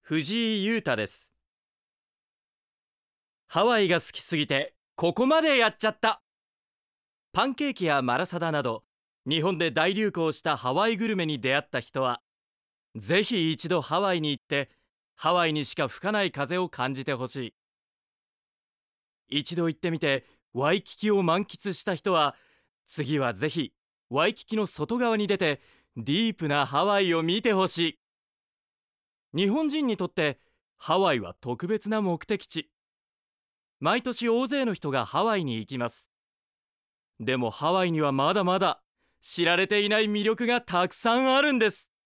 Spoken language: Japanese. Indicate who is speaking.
Speaker 1: 藤井裕太です。ハワイが好きすぎてここまでやっちゃった。パンケーキやマラサダなど日本で大流行したハワイグルメに出会った人は、ぜひ一度ハワイに行ってハワイにしか吹かない風を感じてほしい。一度行ってみてワイキキを満喫した人は、次はぜひワイキキの外側に出てディープなハワイを見てほしい。日本人にとってハワイは特別な目的地。毎年大勢の人がハワイに行きます。でもハワイにはまだまだ知られていない魅力がたくさんあるんです。